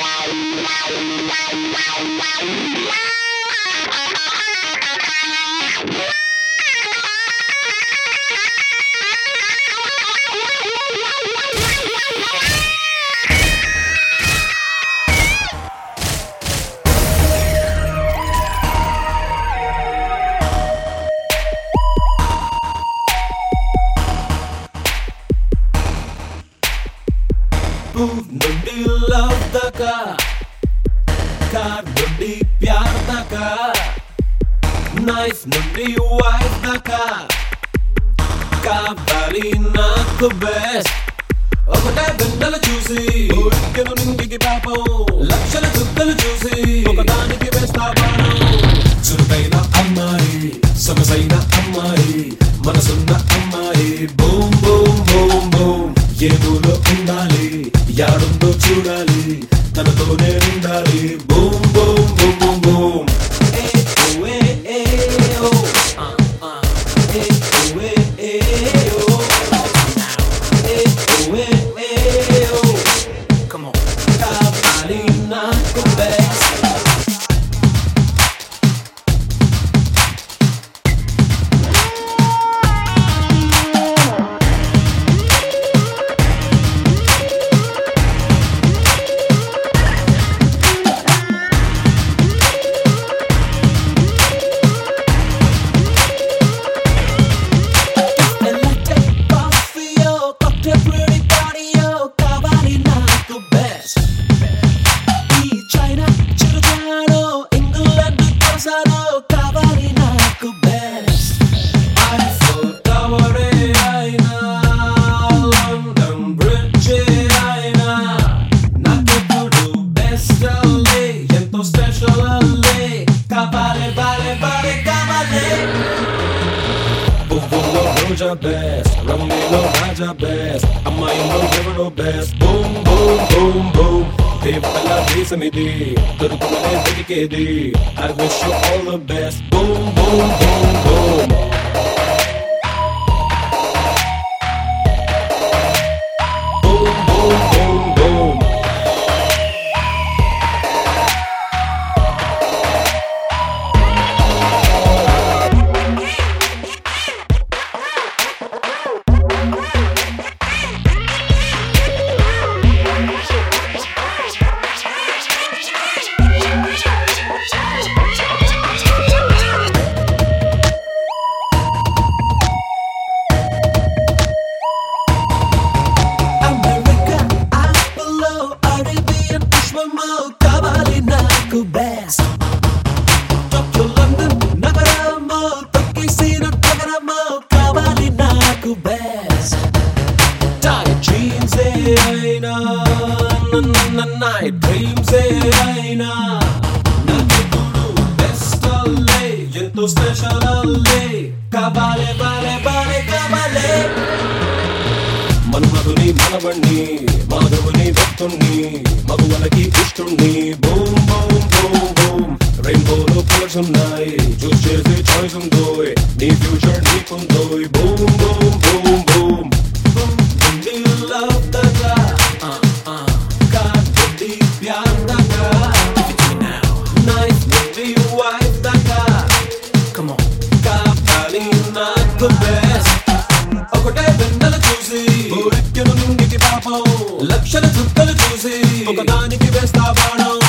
Move nundi love daka, car nundi pyar daka, knife nundi wife daka, kabali నాకు best. ఒకటే వెన్నెల చూసి ఉరికెను నింగికి పాపం, లక్షల చుక్కలు చూసి ఒకదానికి వేస్తా బాణం. చురుకైన అమ్మాయి, సొగసైన అమ్మాయి, మనసున్న అమ్మాయి, బూమ్ బూమ్ బూమ్ బూమ్. ఏదో ఉండాలి, యాడుందో చూడాలి, తనతోనే ఉండాలి, boom boom boom boom boom. Come on, kabali నాకు best. Best, Romeo Raja best, అమ్మాయిలో ఎవరో best, boom boom boom boom. దేవతల దేశమిది, దొరుకునే వెతికేది, I wish you all the best, boom boom boom boom. Boom boom boom boom. Night dreams అయినా నాకెప్పుడు best అల్లే, ఎంతో special అల్లే, కావాలే బాలే బాలే కావాలే. మన్మధుని మనవణ్ణి, మాధవుని భక్తుణ్ణి, మగువలకి ఇష్టుణ్ణి, బూమ్ బూమ్ బూమ్ బూమ్. రెయిన్బోలో కలర్స్ ఉన్నాయి, చూస్ చేసే చాయిస్ ఉందో, నీ ఫ్యూచర్ నీకుందో, boom boom boom boom. Love daka, car nundi pyar daka, give it to me now. Knife nundi wife daka, come on, kabali నాకు best. ఒకటే వెన్నెల చూసి ఉరికెను నింగికి పాపం, లక్షల చుక్కలు చూసి ఒకదానికి వేస్తా బాణం.